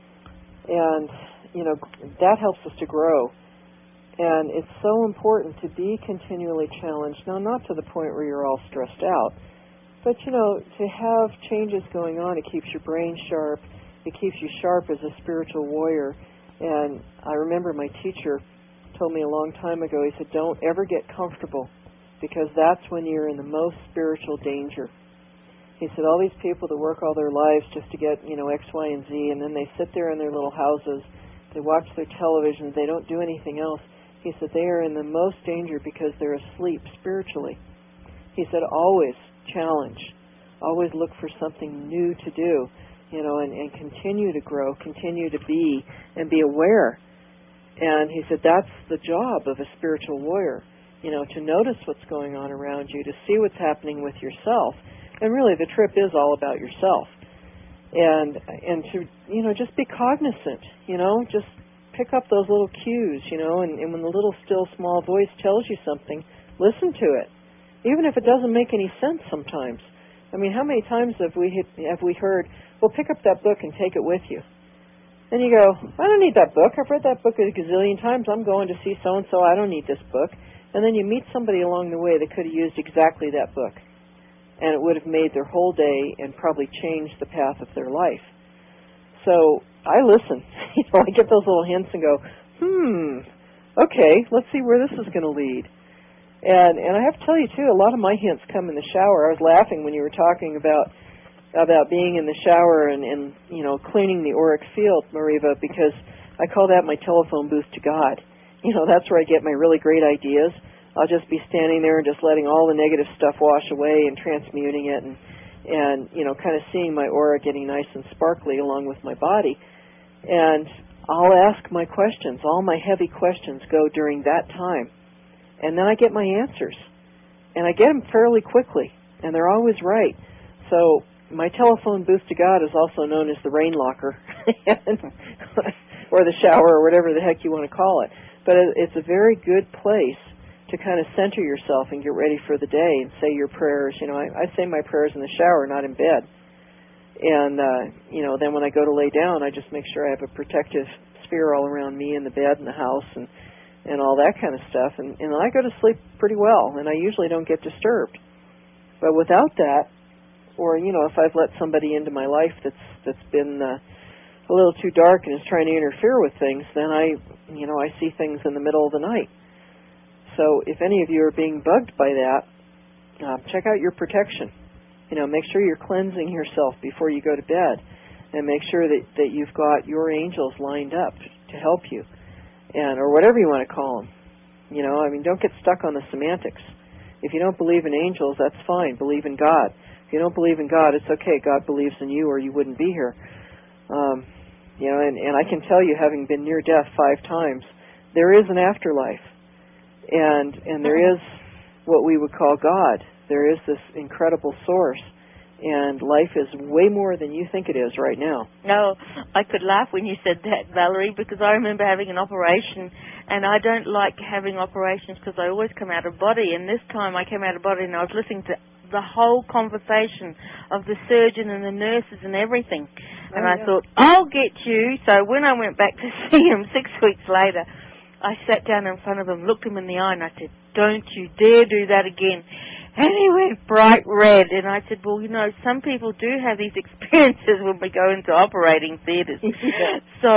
And, you know, that helps us to grow. And it's so important to be continually challenged. Now, not to the point where you're all stressed out, but, you know, to have changes going on, it keeps your brain sharp. It keeps you sharp as a spiritual warrior. And I remember my teacher told me a long time ago, he said, don't ever get comfortable, because that's when you're in the most spiritual danger. He said, all these people that work all their lives just to get, you know, X, Y, and Z, and then they sit there in their little houses, they watch their television, they don't do anything else. He said, they are in the most danger because they're asleep spiritually. He said, always challenge. Always look for something new to do, you know, and continue to grow, continue to be, and be aware. And he said, that's the job of a spiritual warrior. to notice what's going on around you, to see what's happening with yourself. And really, the trip is all about yourself. And to, just be cognizant, just pick up those little cues, and when the little still small voice tells you something, listen to it, even if it doesn't make any sense sometimes. I mean, how many times have we heard, well, pick up that book and take it with you? Then you go, I don't need that book. I've read that book a gazillion times. I'm going to see so-and-so. I don't need this book. And then you meet somebody along the way that could have used exactly that book. And it would have made their whole day and probably changed the path of their life. So I listen. I get those little hints and go, okay, let's see where this is going to lead. And I have to tell you, too, a lot of my hints come in the shower. I was laughing when you were talking about being in the shower and cleaning the auric field, Mariva, because I call that my telephone booth to God. That's where I get my really great ideas. I'll just be standing there and just letting all the negative stuff wash away and transmuting it and kind of seeing my aura getting nice and sparkly along with my body. And I'll ask my questions. All my heavy questions go during that time. And then I get my answers. And I get them fairly quickly. And they're always right. So my telephone booth to God is also known as the rain locker or the shower or whatever the heck you want to call it. But it's a very good place to kind of center yourself and get ready for the day and say your prayers. I say my prayers in the shower, not in bed. And, then when I go to lay down, I just make sure I have a protective sphere all around me and the bed and the house and all that kind of stuff. And I go to sleep pretty well, and I usually don't get disturbed. But without that, or, if I've let somebody into my life that's been a little too dark and is trying to interfere with things, then I see things in the middle of the night. So if any of you are being bugged by that, check out your protection. Make sure you're cleansing yourself before you go to bed, and make sure that you've got your angels lined up to help you, or whatever you want to call them. Don't get stuck on the semantics. If you don't believe in angels, that's fine. Believe in God. If you don't believe in God, it's okay. God believes in you, or you wouldn't be here. And I can tell you, having been near death 5 times, there is an afterlife, and there is what we would call God. There is this incredible source, and life is way more than you think it is right now. No, I could laugh when you said that, Valerie, because I remember having an operation, and I don't like having operations because I always come out of body, and this time I came out of body and I was listening to the whole conversation of the surgeon and the nurses and everything. And I thought, I'll get you. So when I went back to see him 6 weeks later, I sat down in front of him, looked him in the eye, and I said, don't you dare do that again. And he went bright red. And I said, well, some people do have these experiences when we go into operating theatres. Yeah. So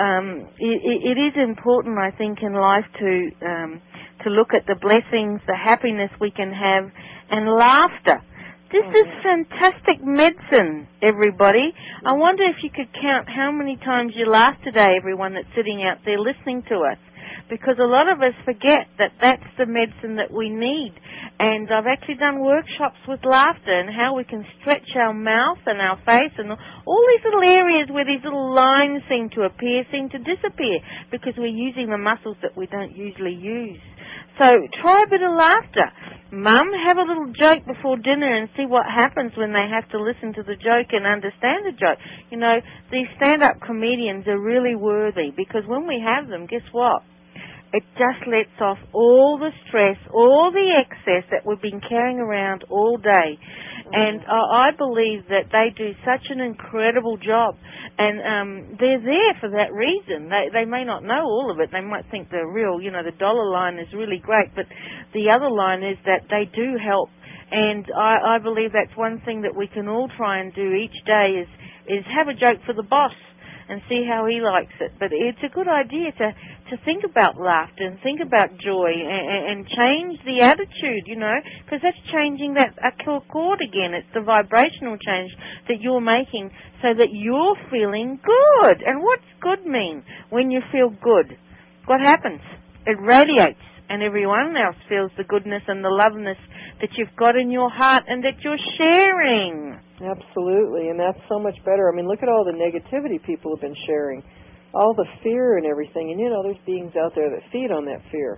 it is important, I think, in life to look at the blessings, the happiness we can have, and laughter. This is fantastic medicine, everybody. I wonder if you could count how many times you laughed today, everyone that's sitting out there listening to us. Because a lot of us forget that that's the medicine that we need. And I've actually done workshops with laughter and how we can stretch our mouth and our face and all these little areas where these little lines seem to appear, seem to disappear because we're using the muscles that we don't usually use. So try a bit of laughter. Mum, have a little joke before dinner and see what happens when they have to listen to the joke and understand the joke. These stand-up comedians are really worthy because when we have them, guess what? It just lets off all the stress, all the excess that we've been carrying around all day. And I believe that they do such an incredible job. And they're there for that reason. They may not know all of it. They might think the real, the dollar line is really great. But the other line is that they do help. And I believe that's one thing that we can all try and do each day is have a joke for the boss and see how he likes it. But it's a good idea to think about laughter and think about joy and change the attitude, because that's changing that chord again. It's the vibrational change that you're making so that you're feeling good. And what's good mean? When you feel good, what happens? It radiates, and everyone else feels the goodness and the loveness that you've got in your heart and that you're sharing. Absolutely, and that's so much better. I mean, look at all the negativity people have been sharing, all the fear and everything. And, there's beings out there that feed on that fear.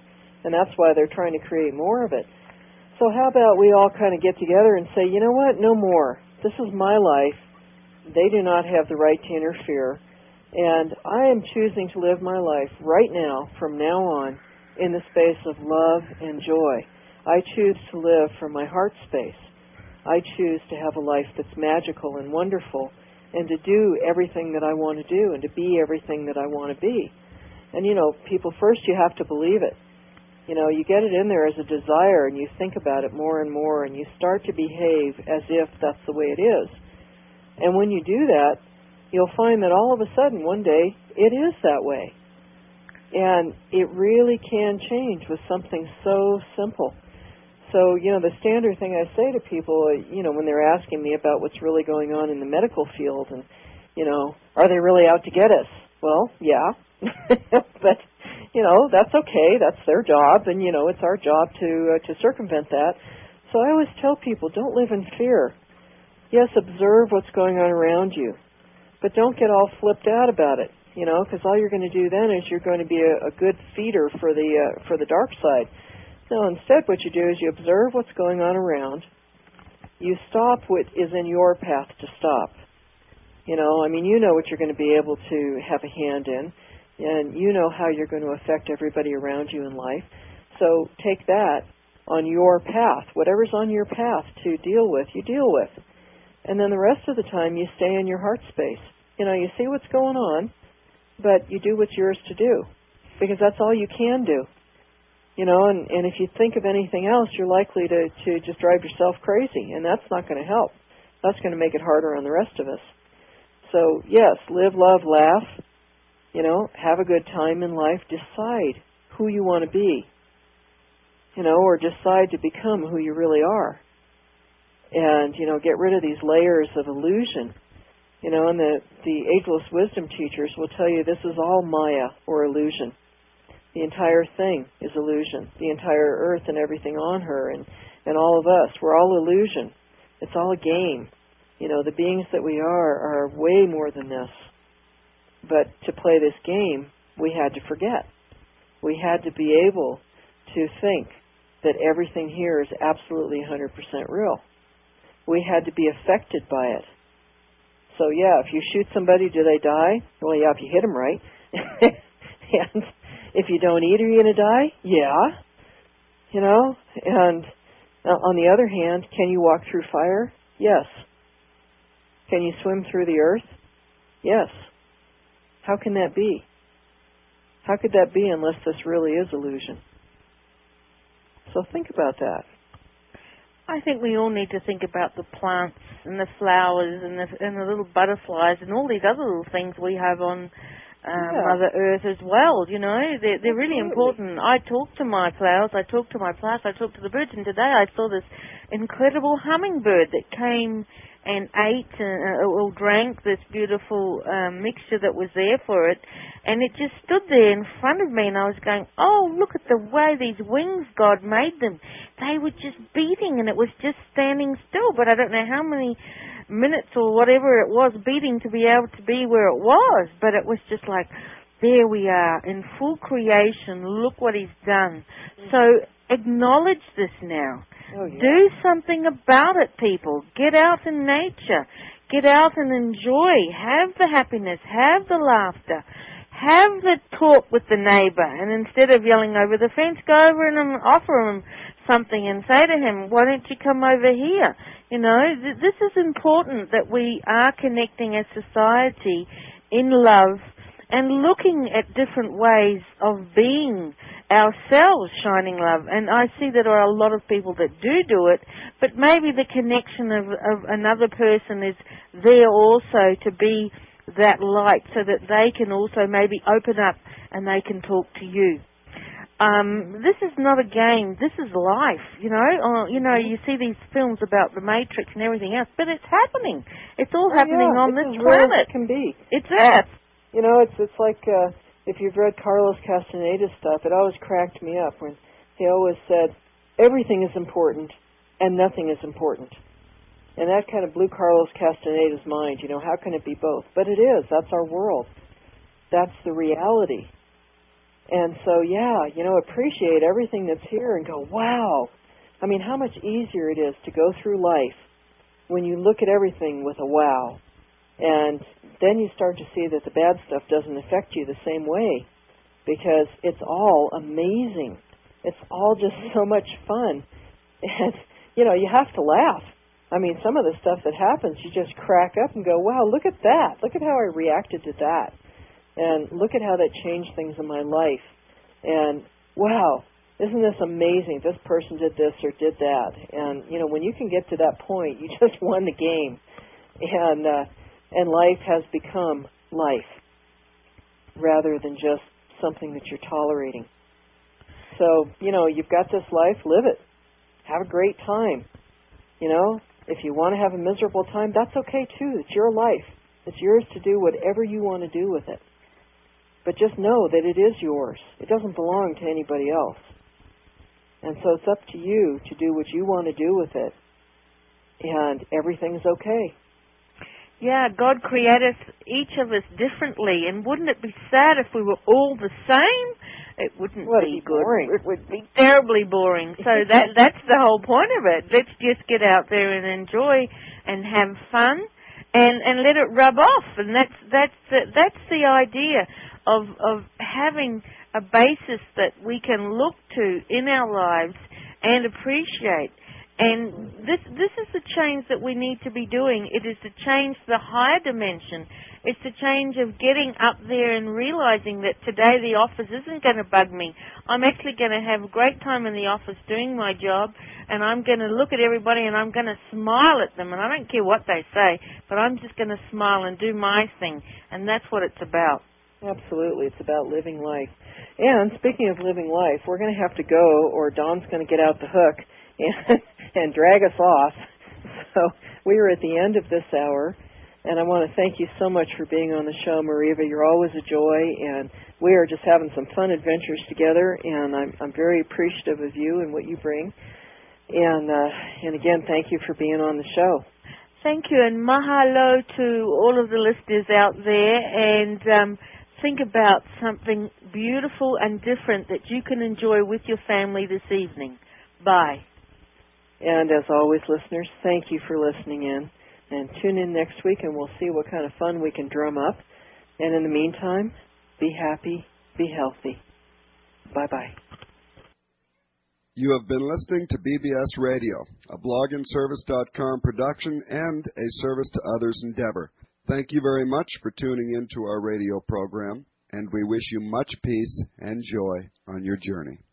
and that's why they're trying to create more of it. So how about we all kind of get together and say, you know what, no more. This is my life. They do not have the right to interfere, and I am choosing to live my life right now, from now on, in the space of love and joy. I choose to live from my heart space. I choose to have a life that's magical and wonderful, and to do everything that I want to do, and to be everything that I want to be. And, people, first you have to believe it. You get it in there as a desire, and you think about it more and more, and you start to behave as if that's the way it is. And when you do that, you'll find that all of a sudden, one day, it is that way. And it really can change with something so simple. So, the standard thing I say to people, when they're asking me about what's really going on in the medical field and, are they really out to get us? Well, yeah. But, that's okay. That's their job. And, it's our job to circumvent that. So I always tell people, don't live in fear. Yes, observe what's going on around you. But don't get all flipped out about it, because all you're going to do then is you're going to be a good feeder for the dark side. No, instead what you do is you observe what's going on around. You stop what is in your path to stop. You know what you're going to be able to have a hand in, and you know how you're going to affect everybody around you in life. So take that on your path. Whatever's on your path to deal with, you deal with. And then the rest of the time you stay in your heart space. You see what's going on, but you do what's yours to do, because that's all you can do. And if you think of anything else, you're likely to just drive yourself crazy, and that's not going to help. That's going to make it harder on the rest of us. So, yes, live, love, laugh, have a good time in life. Decide who you want to be, or decide to become who you really are. And, get rid of these layers of illusion. And the ageless wisdom teachers will tell you this is all Maya, or illusion. The entire thing is illusion. The entire earth and everything on her and all of us, we're all illusion. It's all a game. The beings that we are way more than this. But to play this game, we had to forget. We had to be able to think that everything here is absolutely 100% real. We had to be affected by it. So, yeah, if you shoot somebody, do they die? Well, yeah, if you hit them right. And if you don't eat, are you going to die? Yeah. And on the other hand, can you walk through fire? Yes. Can you swim through the earth? Yes. How can that be? How could that be unless this really is illusion? So think about that. I think we all need to think about the plants and the flowers and the little butterflies and all these other little things we have on Mother Earth as well. They're really important. I talk to my flowers, I talk to my plants, I talk to the birds, and today I saw this incredible hummingbird that came and ate or drank this beautiful mixture that was there for it, and it just stood there in front of me, and I was going, oh, look at the way these wings God made them. They were just beating, and it was just standing still, but I don't know how many minutes or whatever it was beating to be able to be where it was, but it was just like, there we are in full creation. Look what He's done. So acknowledge this now. Oh, yeah. Do something about it, people. Get out in nature. Get out and enjoy. Have the happiness. Have the laughter. Have the talk with the neighbor. And instead of yelling over the fence, go over and offer him something and say to him, why don't you come over here? This is important, that we are connecting as society in love and looking at different ways of being ourselves, shining love. And I see that there are a lot of people that do it, but maybe the connection of another person is there also to be that light, so that they can also maybe open up and they can talk to you. This is not a game. This is life, You see these films about the Matrix and everything else, but it's happening. It's all happening on this planet. It can be. It's Earth. It's like if you've read Carlos Castaneda's stuff, it always cracked me up when he always said, everything is important and nothing is important. And that kind of blew Carlos Castaneda's mind. How can it be both? But it is. That's our world. That's the reality. And so, yeah, appreciate everything that's here and go, wow. I mean, how much easier it is to go through life when you look at everything with a wow. And then you start to see that the bad stuff doesn't affect you the same way because it's all amazing. It's all just so much fun. And, you have to laugh. I mean, some of the stuff that happens, you just crack up and go, wow, look at that. Look at how I reacted to that. And look at how that changed things in my life. And, wow, isn't this amazing? This person did this or did that. And, when you can get to that point, you just won the game. And life has become life rather than just something that you're tolerating. So, you've got this life, live it. Have a great time. If you want to have a miserable time, that's okay too. It's your life. It's yours to do whatever you want to do with it. But just know that it is yours. It doesn't belong to anybody else. And so it's up to you to do what you want to do with it. And everything's okay. Yeah, God created each of us differently, and wouldn't it be sad if we were all the same? It wouldn't be good. Boring. It would be terribly boring. So that's the whole point of it. Let's just get out there and enjoy and have fun, and let it rub off. And that's the idea of having a basis that we can look to in our lives and appreciate. And this is the change that we need to be doing. It is to change the higher dimension. It's the change of getting up there and realizing that today the office isn't going to bug me. I'm actually going to have a great time in the office doing my job, and I'm going to look at everybody and I'm going to smile at them. And I don't care what they say, but I'm just going to smile and do my thing. And that's what it's about. Absolutely. It's about living life. And speaking of living life, we're going to have to go, or Dawn's going to get out the hook and drag us off. So we are at the end of this hour, and I want to thank you so much for being on the show, Mariva. You're always a joy, and we are just having some fun adventures together, and I'm very appreciative of you and what you bring. And again, thank you for being on the show. Thank you, and mahalo to all of the listeners out there, and think about something beautiful and different that you can enjoy with your family this evening. Bye. And as always, listeners, thank you for listening in. And tune in next week, and we'll see what kind of fun we can drum up. And in the meantime, be happy, be healthy. Bye-bye. You have been listening to BBS Radio, a blogandservice.com production and a service to others endeavor. Thank you very much for tuning in to our radio program, and we wish you much peace and joy on your journey.